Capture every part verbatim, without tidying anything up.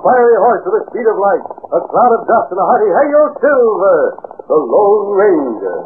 fiery horse with the speed of light, a cloud of dust, and a hearty hey-yo, Silver, the Lone Ranger.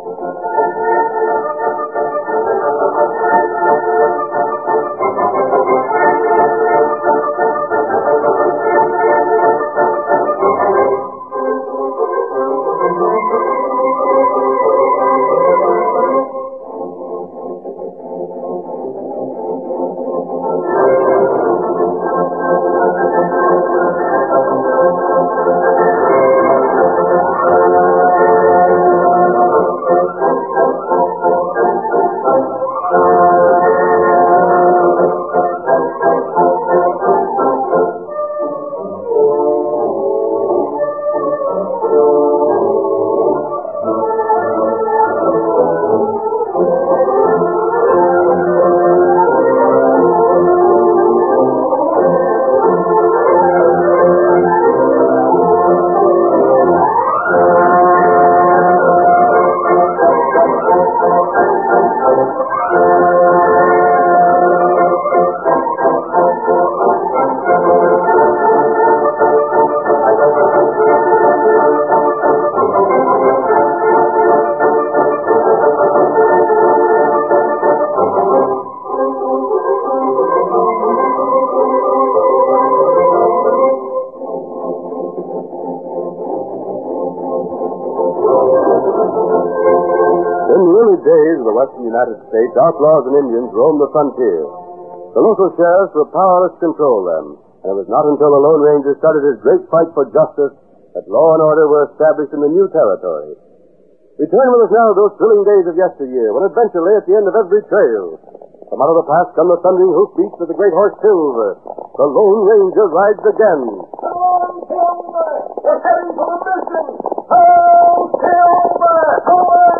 United States, outlaws and Indians roamed the frontier. The local sheriffs were powerless to control them, and it was not until the Lone Ranger started his great fight for justice that law and order were established in the new territory. Return with us now to those thrilling days of yesteryear, when adventure lay at the end of every trail. From out of the past come the thundering hoofbeats of the great horse Silver. The Lone Ranger rides again. Come on, Silver! We're heading for the mission! Oh, Silver! Away!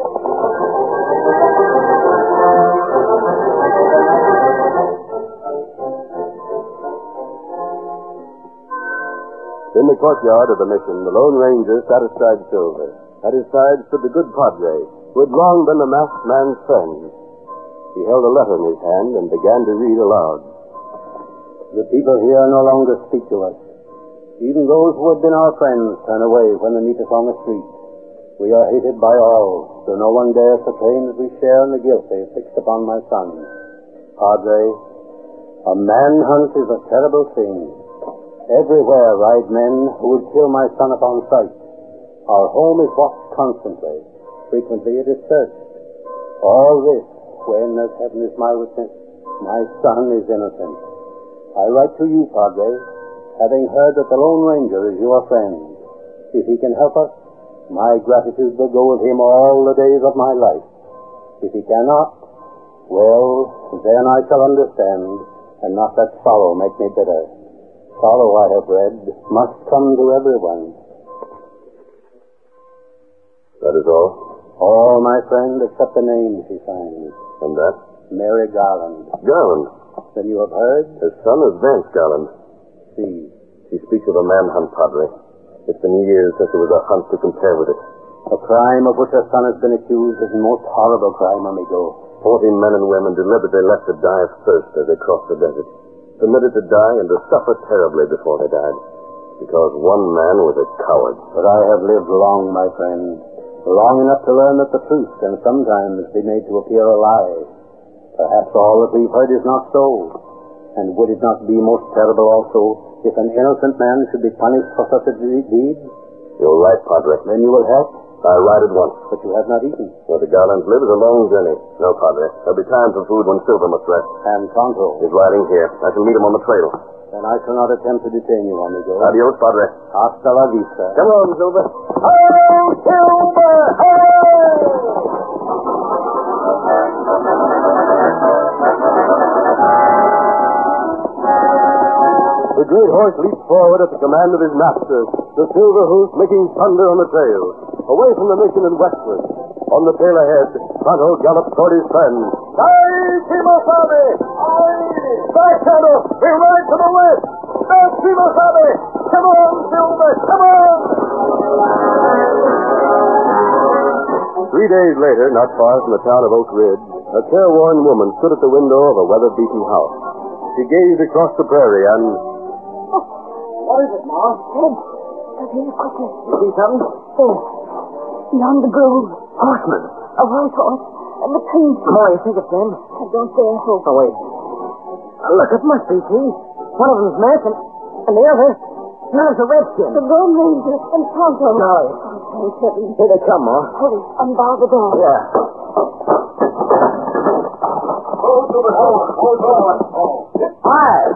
In the courtyard of the mission, the Lone Ranger sat astride Silver. At his side stood the good Padre, who had long been the masked man's friend. He held a letter in his hand and began to read aloud. The people here no longer speak to us. Even those who had been our friends turn away when they meet us on the street. We are hated by all, so no one dares to claim that we share in the guilt they have fixed upon my son. Padre, a manhunt is a terrible thing. Everywhere ride men who would kill my son upon sight. Our home is watched constantly. Frequently it is searched. All this, when, as heaven is my witness, my son is innocent. I write to you, Padre, having heard that the Lone Ranger is your friend. If he can help us, my gratitude will go with him all the days of my life. If he cannot, well, then I shall understand, and not let sorrow make me bitter. Sorrow, I have read, must come to everyone. That is all? All, my friend, except the name she signs. And that? Mary Garland. Garland? Then you have heard? His son is Vance Garland. See. She speaks of a manhunt, Padre. It's been years since there was a hunt to compare with it. A crime of which her son has been accused is the most horrible crime, amigo. Forty men and women deliberately left to die of thirst as they crossed the desert. Permitted to die and to suffer terribly before they died. Because one man was a coward. But I have lived long, my friend. Long enough to learn that the truth can sometimes be made to appear a lie. Perhaps all that we've heard is not so. And would it not be most terrible also if an innocent man should be punished for such a deed? You're right, Padre. Then you will help? I'll ride at once. But you have not eaten. Where the Garlands live is a long journey. No, Padre. There'll be time for food when Silver must rest. And Tonto? He's riding here. I shall meet him on the trail. Then I shall not attempt to detain you, amigo. Adios, Padre. Hasta la vista. Come on, Silver. Oh, Silver! Hey! The great horse leaped forward at the command of his master, the silver hoof making thunder on the trail, away from the mission and westward. On the trail ahead, Tonto galloped toward his friend. Aye, Kimosabe! Aye! Back, Tonto! We ride to the west! Back, Kimosabe! Come on, Silver! Come on! Three days later, not far from the town of Oak Ridge, a careworn woman stood at the window of a weather-beaten house. She gazed across the prairie and... What is it, Ma? Ted, come here quickly. You see something? There. Beyond the grove. Horseman. A white horse. And the paint. Ma, you think it's them? I don't dare hope. Oh, wait. Uh, look, it must be he. One of them's Mac, and, and the other, there's a redskin. The Lone Ranger and Tonto. Golly. Oh, thank heaven. Here they come, Ma. Hurry, unbar the door. Yeah. Hold to the door. Hold on. Oh. Five.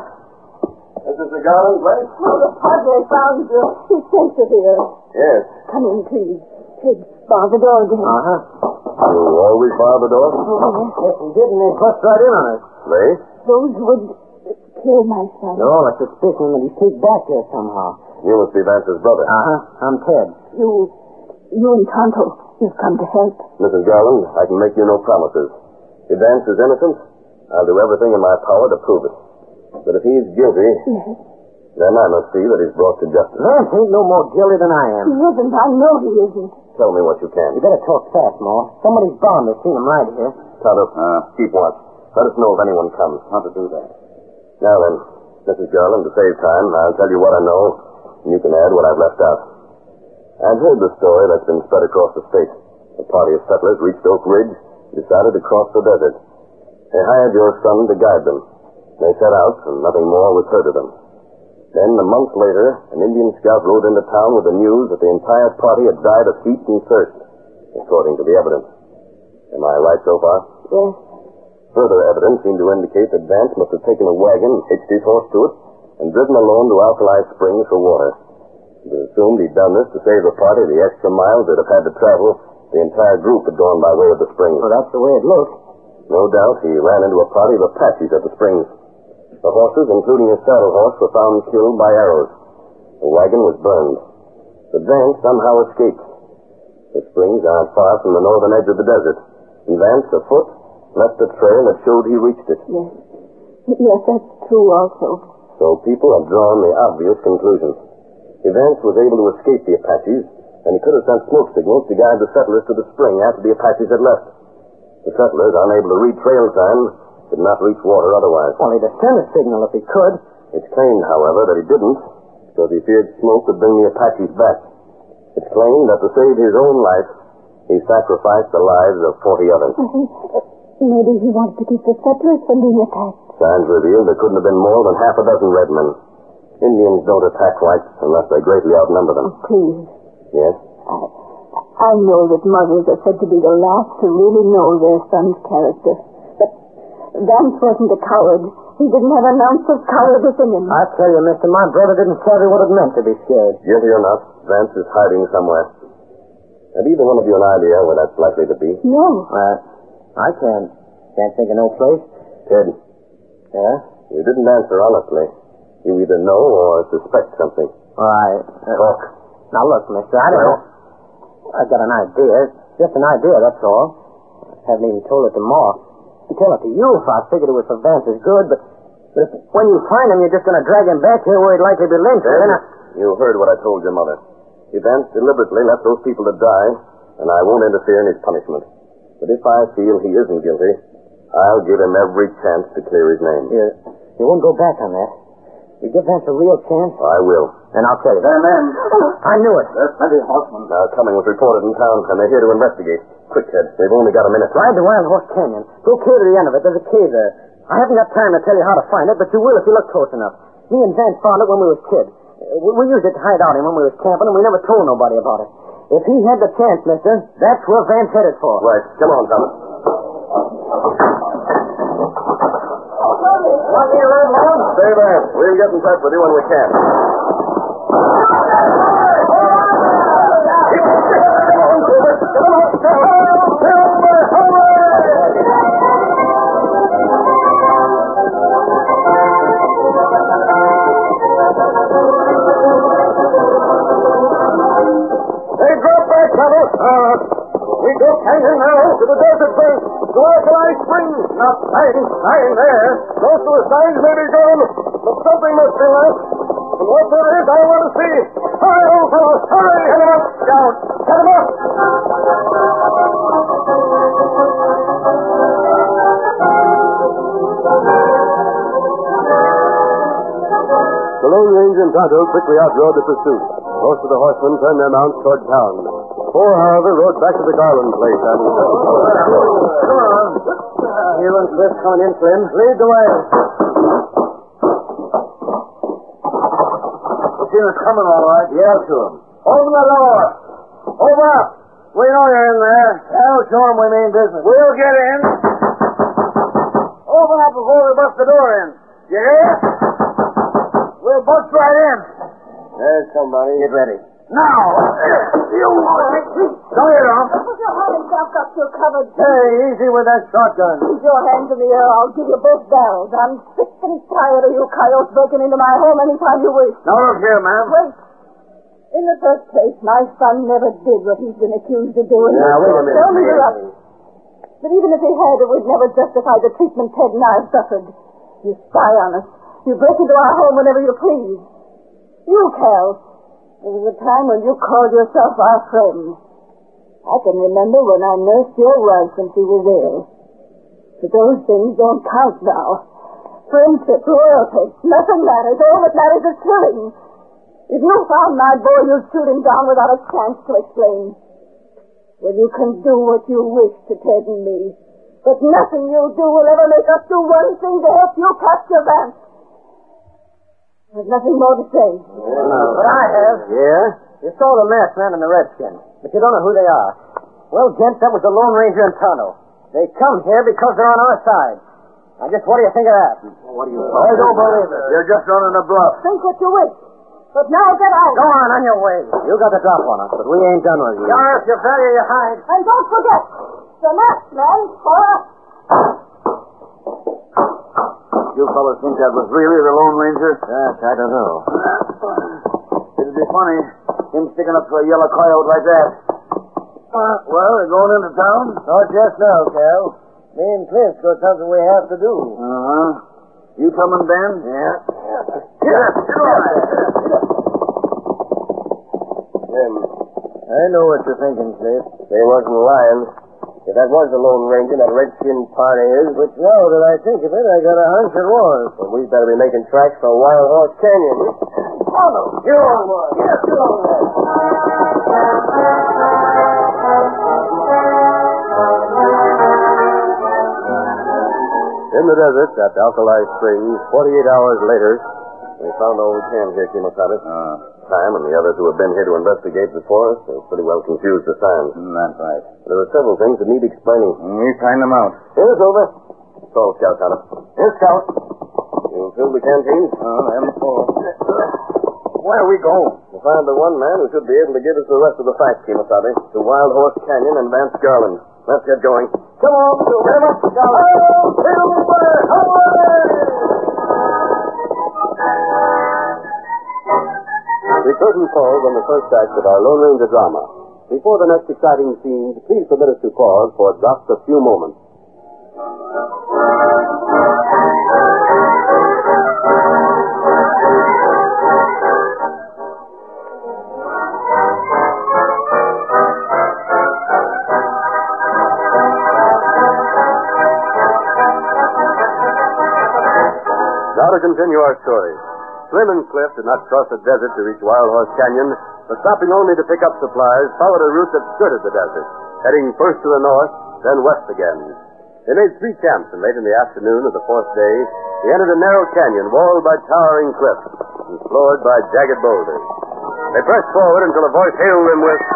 This is the Garland place? Oh, the Padre found you. He sent you here. Yes. Come in, please. Ted, bar the door again. Uh-huh. You always bar the door? Oh, yes. If we didn't, they'd bust right in on us. They? Those would kill my son. No, a suspicion that he's sneaked back here somehow. You must be Vance's brother. Uh-huh. I'm Ted. You, you and Tonto, you've come to help. Missus Garland, I can make you no promises. If Vance is innocent, I'll do everything in my power to prove it. But if he's guilty, Yes. then I must see that he's brought to justice. Vance ain't no more guilty than I am. He isn't. I know he isn't. Tell me what you You can. better talk fast, Ma. Somebody's bound to have seen him right here. Tonto, uh, keep watch. Let us know if anyone comes. How to do that? Now then, Missus Garland, to save time, I'll tell you what I know, and you can add what I've left out. I've heard the story that's been spread across the state. A party of settlers reached Oak Ridge and decided to cross the desert. They hired your son to guide them. They set out, and nothing more was heard of them. Then, a month later, an Indian scout rode into town with the news that the entire party had died of heat and thirst, according to the evidence. Am I right so far? Yes. Further evidence seemed to indicate that Vance must have taken a wagon, hitched his horse to it, and driven alone to Alkali Springs for water. It was assumed he'd done this to save the party the extra miles they'd have had to travel. The entire group had gone by way of the springs. Well, that's the way it looked. No doubt he ran into a party of Apaches at the springs. The horses, including his saddle horse, were found killed by arrows. The wagon was burned. But Vance somehow escaped. The springs aren't far from the northern edge of the desert, and Vance, afoot, left a trail that showed he reached it. Yes. Yes, that's true also. So people have drawn the obvious conclusions. If Vance was able to escape the Apaches, then he could have sent smoke signals to guide the settlers to the spring after the Apaches had left. The settlers, unable to read trail signs, could not reach water otherwise. Well, he'd have sent a signal if he could. It's claimed, however, that he didn't, because he feared smoke would bring the Apaches back. It's claimed that to save his own life, he sacrificed the lives of forty others. Maybe he wanted to keep the settlers from being attacked. Signs revealed there couldn't have been more than half a dozen red men. Indians don't attack whites unless they greatly outnumber them. Oh, please. Yes? I, I know that mothers are said to be the last to really know their son's character. But Vance wasn't a coward. He didn't have an ounce of cowardice in him. I tell you, mister, my brother didn't savvy what it meant to be scared. Guilty or not, Vance is hiding somewhere. Have either one of you an idea where that's likely to be? No. Uh, I can't. Can't think of no place. Ted, Yeah? you didn't answer honestly. You either know or suspect something. Why, uh, Talk. now look, mister, I don't know. I've got an idea. Just an idea, that's all. I haven't even told it to Ma. I'd tell it to you if I figured it was for Vance's good, but, but if, when you find him, you're just going to drag him back here where he'd likely be lynched. Ted, Then I... you heard what I told your mother. If Vance deliberately left those people to die, and I won't interfere in his punishment. But if I feel he isn't guilty, I'll give him every chance to clear his name. You, you won't go back on that. You give Vance a real chance, I will. and I'll tell you. There, men. I knew it. There's plenty of horsemen. Now, coming was reported in town, and they're here to investigate. Quick, Ted. They've only got a minute. Ride to Wild Horse Canyon. Go clear to the end of it. There's a cave there. I haven't got time to tell you how to find it, but you will if you look close enough. Me and Vance found it when we was kids. We, we used it to hide out in when we was camping, and we never told nobody about it. If he had the chance, mister, that's where Vance headed for. Right. Come on, Thomas. Want me to ride along? Stay there. We'll get in touch with you when we can. Hey, drop back, Thomas. Uh, we go canyon now to the desert base. To Alkali Springs. Not lying, lying there. Most of the signs may be gone, but something must be left. And what there is, I want to see. Hurry, old fellow, hurry. Get him up, Scout. Get him up. So The Lone Ranger and Tonto quickly outrode the pursuit. Most of the horsemen turned their mounts toward town. Four, however, rode back to the Garland place and... Come on. You and Cliff coming in, Slim. Lead the way. See us coming, all right. Yell to him. Open the door. Open up. We know you're in there. I'll show him we mean business. We'll get in. Open up before we bust the door in. You hear? We'll bust right in. There's somebody. Get ready. Now. You. Don't get off. Put your hands up, got you covered. Hey, easy with that shotgun. Keep your hands in the air. I'll give you both barrels. I'm sick and tired of you coyotes breaking into my home anytime you wish. Now look here, ma'am. Wait. In the first place, my son never did what he's been accused of doing. Now, wait a minute. Don't interrupt. But even if he had, it would never justify the treatment Ted and I have suffered. You spy on us. You break into our home whenever you please. You, Cal, there was a time when you called yourself our friend. I can remember when I nursed your wife when she was ill. But those things don't count now. Friendship, loyalty, nothing matters. All that matters is killing. If you found my boy, you'd shoot him down without a chance to explain. Well, you can do what you wish to Ted and me. But nothing you do will ever make us do one thing to help you capture Vance. There's nothing more to say. Yeah, no. But I have. Yeah? You saw the masked man and the redskin, but you don't know who they are. Well, gents, that was the Lone Ranger and Tonto. They come here because they're on our side. Now, just what do you think of that? What do you... I don't believe it. You're just running a bluff. Think what you wish. But now get out. Go on, on your way. You got the drop on us, but we ain't done with you. If you value your hide. And don't forget, the masked man for us. You fellas think that was really the Lone Ranger? Yes, I don't know. It'd be funny, him sticking up for a yellow coyote like that. Uh, well, we're going into town? Not just now, Cal. Me and Clint's got something we have to do. Uh-huh. You coming, Ben? Yeah. Get up, get on. Slim, I know what you're thinking, Cliff. they wasn't lying. If that was the Lone Ranger, that redskin part of his, Which now that I think of it, I got a hunch it was. well, we'd better be making tracks for Wild Horse Canyon. Oh, no. You're on one. Yes, you're on one. In the desert at Alkali Springs, forty-eight hours later, we found old Ken here, Kimosabe. Uh, Sam and the others who have been here to investigate before us are pretty well confused the signs. that's right. There are several things that need explaining. We find them out. Here's over. Call Scout, Hunter. Here's Scout. You filled the canteens? Oh, them full. Where we go? To find the one man who should be able to give us the rest of the facts, Kimosabe, to Wild Horse Canyon and Vance Garland. Let's get going. Come on, get him up, Scout. Oh, hit him away! The curtain falls on the first act of our Lone Ranger drama. Before the next exciting scenes, please permit us to pause for just a few moments. Now to continue our story. Slim and Cliff did not cross the desert to reach Wild Horse Canyon, but stopping only to pick up supplies, followed a route that skirted the desert, heading first to the north, then west again. They made three camps, and late in the afternoon of the fourth day, they entered a narrow canyon walled by towering cliffs and floored by jagged boulders. They pressed forward until a voice hailed them with...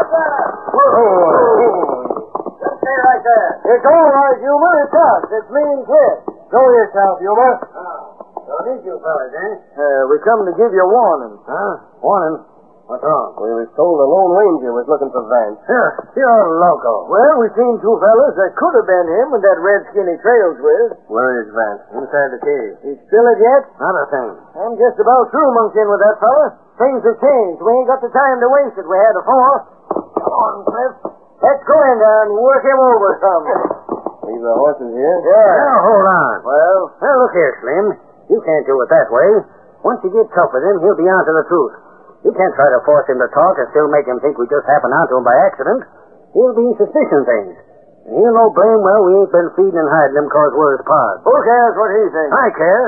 Just stay right there. It's all right, Yuma. It's us. It's me and Cliff. Show yourself, Yuma. So these you fellas, eh? Uh, we come to give you warning. Huh? Warning? What's wrong? We were told the Lone Ranger was looking for Vance. You're, you're loco. Well, we seen two fellas that could have been him with that red skinny trails with. Where is Vance? Inside the cave. He's still it yet? Not a thing. I'm just about through monkeying with that fella. Things have changed. We ain't got the time to waste that we had before. Come on, Cliff. Let's go in there and work him over some. Leave the horses here? Yeah. Now, hold on. Well, now look here, Slim. You can't do it that way. Once you get tough with him, he'll be on to the truth. You can't try to force him to talk and still make him think we just happened onto him by accident. He'll be suspicion things. And he'll know blame well we ain't been feeding and hiding him because we're his pods. Who cares what he thinks? I care.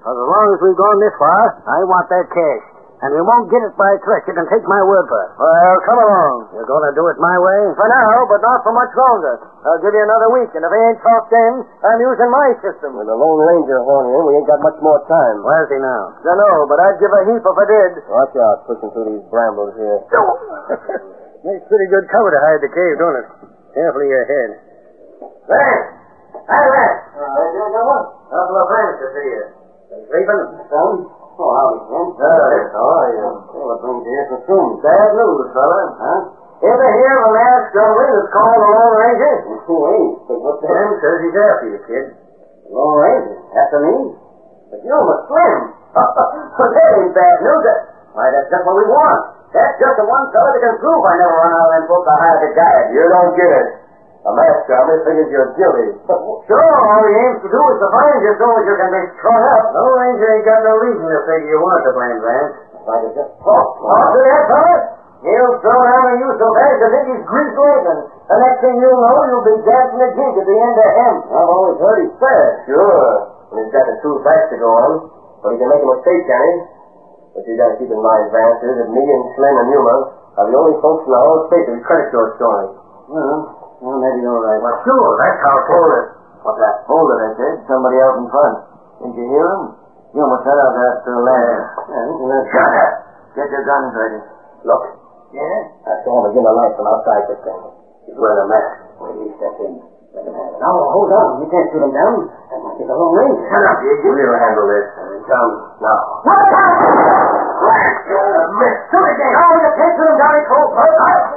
As long as we've gone this far, I want that cash. And we won't get it by threat. You can take my word for it. Well, come along. You're going to do it my way? For now, but not for much longer. I'll give you another week, and if he ain't talked in, I'm using my system. With the Lone Ranger horn in, we ain't got much more time. Where's he now? Dunno, but I'd give a heap if I did. Watch out, pushing through these brambles here. Makes pretty good cover to hide the cave, don't it? Careful of your head. Vance! Hi, Vance! Hey, you got one? Couple of friends to see you. Been sleeping? Son? Oh, howdy, Ken. Howdy. How are you? Well, what brings you here so soon? Bad news, fella. Huh? Ever hear of a masked gentleman that's called the Lone Ranger? Who ain't? But what's that? Jim says he's after you, kid. Lone Ranger? After me? But you're a Slim. Well, that ain't bad news. Why, that's just what we want. That's just the one fella that can prove I never run out of them folks to hire the guide. You don't get it. A masked gentleman figures you're guilty. Sure, all he aims to do is to find you as soon as you can be strung up. No Ranger ain't got no reason to figure you weren't to blame, Vance. If I could just talk. Talk to that fella? He'll throw down on you so fast you think he's greased lightning. The next thing you'll know, you'll be dancing a jig at the end of him. I've always heard he's fast. Sure. When he's got the two facts to go on. But he can make a mistake, can he? What you got to keep in mind, Vance, is that me and Slim and Yuma are the only folks in the whole state that credit your story. Well, well, maybe you're right. Well, sure, that's how it goes. What's that? Hold it, I said. Somebody out in front. Didn't you hear him? Yuma said out there to the left. Yeah, Shut up! Get your guns ready. Look. Yeah? I saw him begin the light from outside this thing. He's wearing a mask. Wait till he steps in. Let him have it. Now, hold on. You can't shoot him down. That might be the Lone Ranger. Shut up, you. We'll handle this. Come now. What the hell? Blast you, miss. Shoot again. No, you can't shoot him down in cold blood.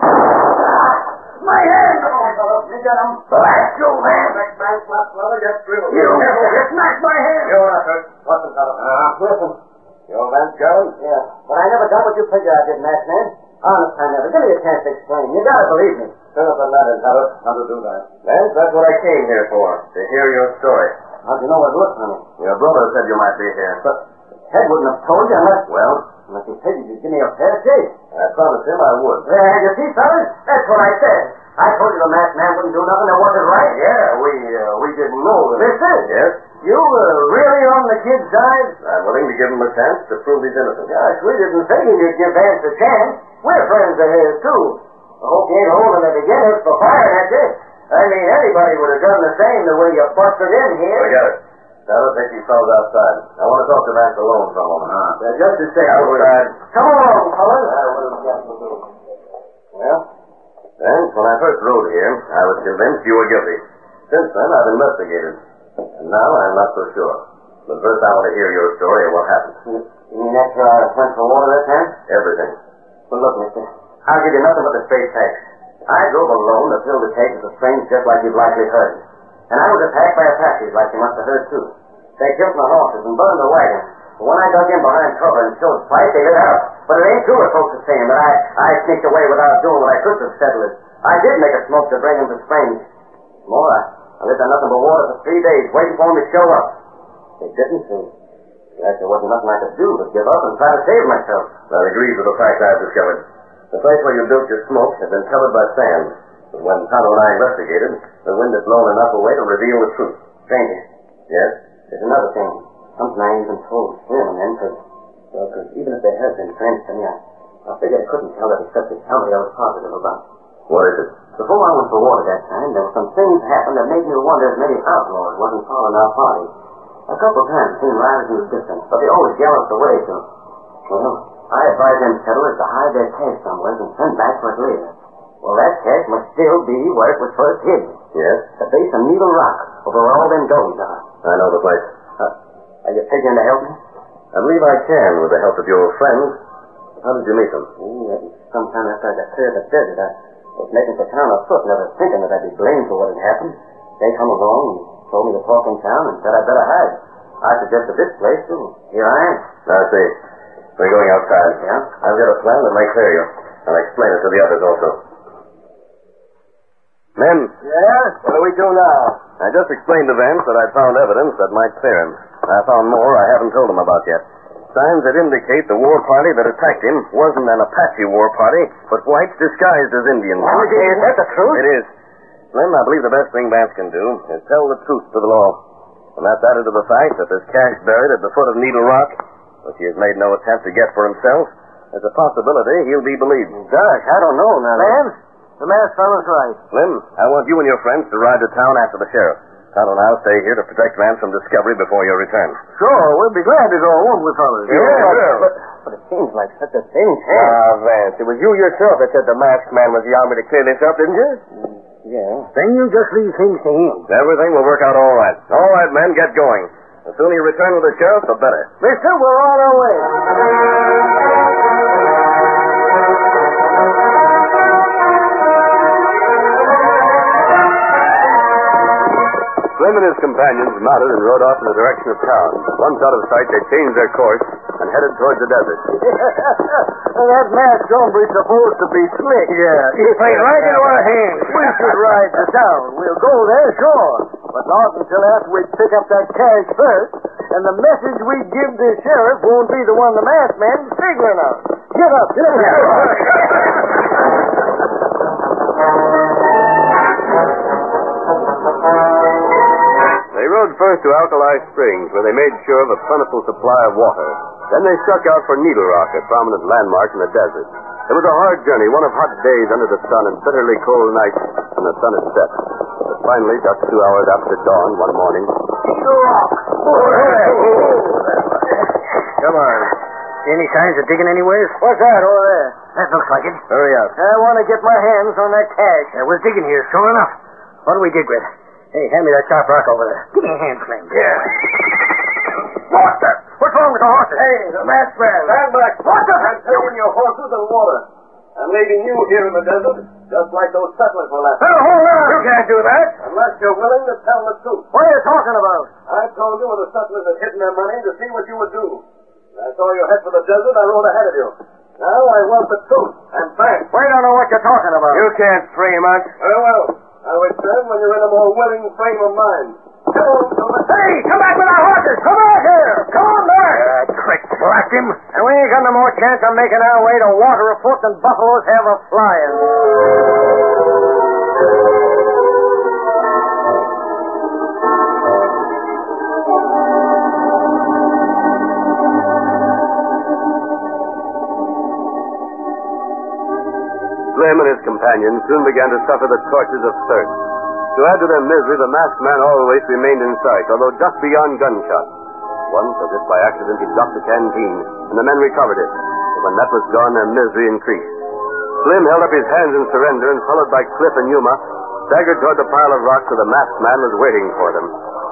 My hand! You got him. Blast you, man. Next man, slap brother, get through. You, you smashed my hand. You're up, sir. What's the fellow? Uh, listen. You're Vance Jones? Yeah, but I never done what you figure I did, Matt, man. Honest, I never. Give me a chance to explain. You gotta believe me. Turn up the ladder, tell us how to do that. Vance, that's what I came here for, to hear your story. How'd you know I'd look for me? Your brother said you might be here. But Ted wouldn't have told you unless... Well, unless he said you'd give me a fair shake. I promised him I would. Yeah, you see, fellas? That's what I said. I told you the masked man wouldn't do nothing that wasn't right. Yeah, we uh, we didn't know that. Listen. Yes? You uh, really on the kid's side? I'm willing to give him a chance to prove he's innocent. Gosh, we didn't figure you'd give Vance a chance. We're friends of his, too. I hope you ain't holding it against us for firing at you. I mean, anybody would have done the same the way you busted in here. Forget it. Now, take these fellows outside. I want to talk to Vance alone for a moment. Uh, just a second. Outside. Come along, fellas. Well, then, when I first rode here, I was convinced you were guilty. Since then, I've investigated. And now I'm not so sure. But first, I want to hear your story of what happened. You mean after I went for water that time? Everything. Well, look, mister, I'll give you nothing but the straight facts. I drove alone to fill the tank with the strange just like you've likely heard. And I was attacked by Apaches like you must have heard, too. They killed my horses and burned the wagon. But when I dug in behind cover and showed fight, they lit out. But it ain't true what folks are saying, that I, I sneaked away without doing what I could to settle it. I did make a smoke to bring him to Springs. More, I, I lived on nothing but water for three days, waiting for him to show up. They didn't, so guess there wasn't nothing I could do but give up and try to save myself. That agrees with the facts I've discovered. The place where you built your smoke had been covered by sand. But when Tonto and I investigated, the wind had blown enough away to reveal the truth. Stranger. Yes? There's another thing. Something I even told Slim and them, because, well, because even if they had been friends to me, I, I figured I couldn't tell it except to somebody I was positive about. What is it? Before I went for water that time, there were some things happened that made me wonder if maybe outlaws wasn't following our party. A couple of times seen riders in the distance, but they always yelled us away, so, well, I advised them settlers to hide their cash somewhere and send back for it later. Well, that cash must still be where it was first hidden. Yes? The base of Needle Rock, over where all them gullies are. I know the place. Uh, are you figuring to help me? I believe I can with the help of your friends. How did you meet them? Mm, sometime after I got clear of the desert, I was making for town afoot, never thinking that I'd be blamed for what had happened. They come along and told me to talk in town and said I'd better hide. I suggested this place, so here I am. I see. We're going outside. Yeah? I've got a plan that may clear you. I'll explain it to the others also. Men. Yeah? What do we do now? I just explained to Vance that I'd found evidence that might clear him. I found more I haven't told him about yet. Signs that indicate the war party that attacked him wasn't an Apache war party, but whites disguised as Indians. Well, is that the truth? It is. Slim, I believe the best thing Vance can do is tell the truth to the law. And that's added to the fact that there's cash buried at the foot of Needle Rock, which he has made no attempt to get for himself. There's a possibility he'll be believed. Gosh, I don't know now. Man, the masked fellow's right. Slim, I want you and your friends to ride to town after the sheriff. Tonto and I'll stay here to protect Vance from discovery before your return. Sure, we'll be glad to go, won't we, fellas? Yeah, yeah. But, but it seems like such a thin chance. Ah, Vance, it was you yourself that said the masked man was the army to clear this up, didn't you? Yeah. Then you just leave things to him. Everything will work out all right. All right, men, get going. The sooner you return with the sheriff, the better. Mister, we're on our way. Slim and his companions mounted and rode off in the direction of town. Once out of sight, they changed their course and headed towards the desert. Well, that masked hombre's supposed to be slick. Yeah, He played right into our hands. We should ride to town. We'll go there, sure. But not until after we pick up that cash first. And the message we give the sheriff won't be the one the masked man's figuring out. Get up, get up. They rode first to Alkali Springs, where they made sure of a plentiful supply of water. Then they struck out for Needle Rock, a prominent landmark in the desert. It was a hard journey, one of hot days under the sun and bitterly cold nights when the sun had set. But finally, just two hours after dawn one morning... Needle Rock! Come on. Any signs of digging anywhere? What's that over there? That looks like it. Hurry up. I want to get my hands on that cash. Yeah, we're digging here, sure enough. What do we dig with? Hey, hand me that sharp rock over there. Give me a hand, Slim. Yeah. What the? What's wrong with the horses? Hey, the masked man. Stand back. What the? I'm taking your horses and water. I'm leaving you here in the desert, just like those settlers were left. Oh, hold on. You can't do that. Unless you're willing to tell the truth. What are you talking about? I told you where the settlers had hidden their money to see what you would do. When I saw you head for the desert, I rode ahead of you. Now I want the truth, and fast. We don't know what you're talking about. You can't frame us. Very well. I'll return when you're in a more willing frame of mind. Come on, Silver. Hey, come back with our horses. Come back here. Come on back. Uh, trick, black him. And we ain't got no more chance of making our way to water afoot than buffaloes have of flying. Slim and his companions soon began to suffer the tortures of thirst. To add to their misery, the masked man always remained in sight, although just beyond gunshot. Once, as if by accident, he dropped the canteen, and the men recovered it. But when that was gone, their misery increased. Slim held up his hands in surrender, and followed by Cliff and Yuma, staggered toward the pile of rocks where the masked man was waiting for them.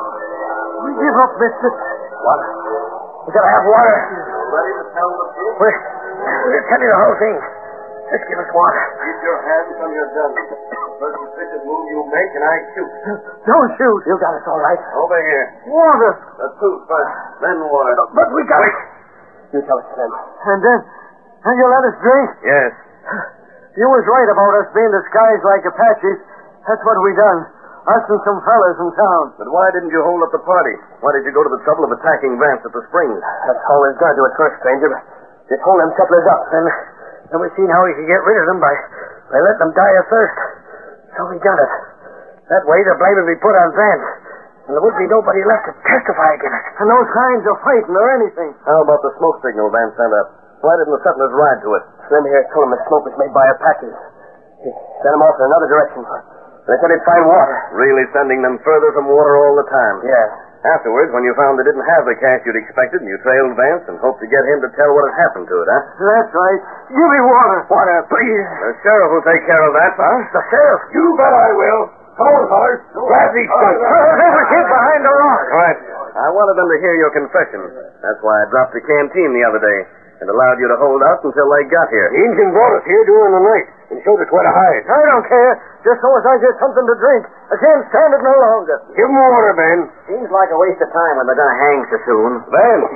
We give up, mister. Water. We gotta have water. Ready to tell the truth? We're, we're telling you the whole thing. Just give us water. Keep your hands from your guns. First suspicious move you make, and I shoot. Don't shoot. You got us all right. Over here. Water. The truth first, then water. But we got Wait. You tell us, Slim. And then, and you let us drink? Yes. You was right about us being disguised like Apaches. That's what we done. Us and some fellas in town. But why didn't you hold up the party? Why did you go to the trouble of attacking Vance at the springs? That's all we've got to do at first, stranger. Just hold them settlers up, and then we seen how we could get rid of them by, by letting them die of thirst. So we done it. That way the blame would be put on Vance, and there would be nobody left to testify against us. And those kinds of fighting or anything. How about the smoke signal Vance sent up? Why didn't the settlers ride to it? Slim here told him the smoke was made by Apaches. He sent them off in another direction. They said they'd find water. Really sending them further from water all the time. Yeah. Afterwards, when you found they didn't have the cash you'd expected, and you trailed Vance and hoped to get him to tell what had happened to it, huh? That's right. Give me water. Water, please. The sheriff will take care of that, huh? The sheriff. You bet I will. Come on, fellas. Grab these guns. There's a kid behind the rock. All right. I wanted them to hear your confession. That's why I dropped the canteen the other day and allowed you to hold out until they got here. The Indian brought us here during the night and showed us where to hide. I don't care. Just so as I get something to drink. I can't stand it no longer. Give them water, Ben. Seems like a waste of time when they're going to hang so soon. Vance!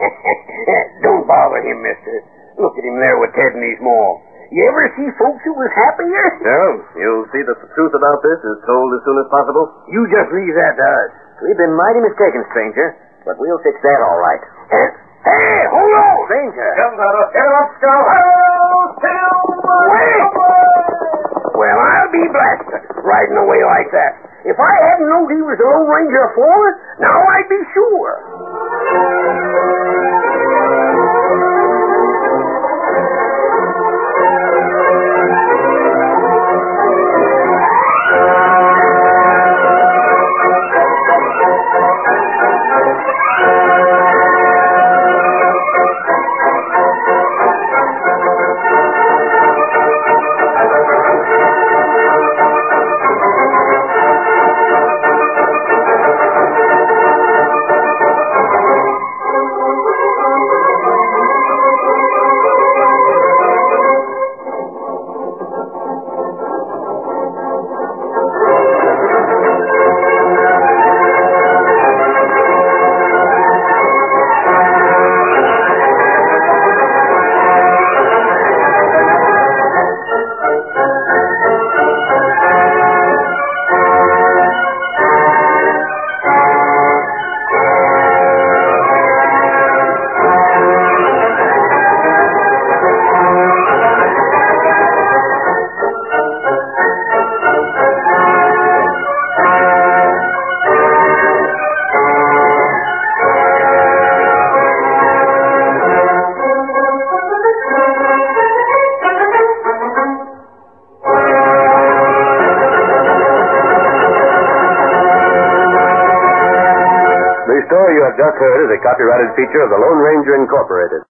Don't bother him, mister. Look at him there with Ted and his maw. You ever see folks who was happier? No. You'll see that the truth about this is told as soon as possible. You just leave that to us. We've been mighty mistaken, stranger. But we'll fix that all right. Hey, hey, hold on! Stranger. Get him up, Scout. Wait! Well, I'll be blasted. Riding away like that. If I hadn't known he was the Lone Ranger afore, now I'd be sure. The story you have just heard is a copyrighted feature of the Lone Ranger Incorporated.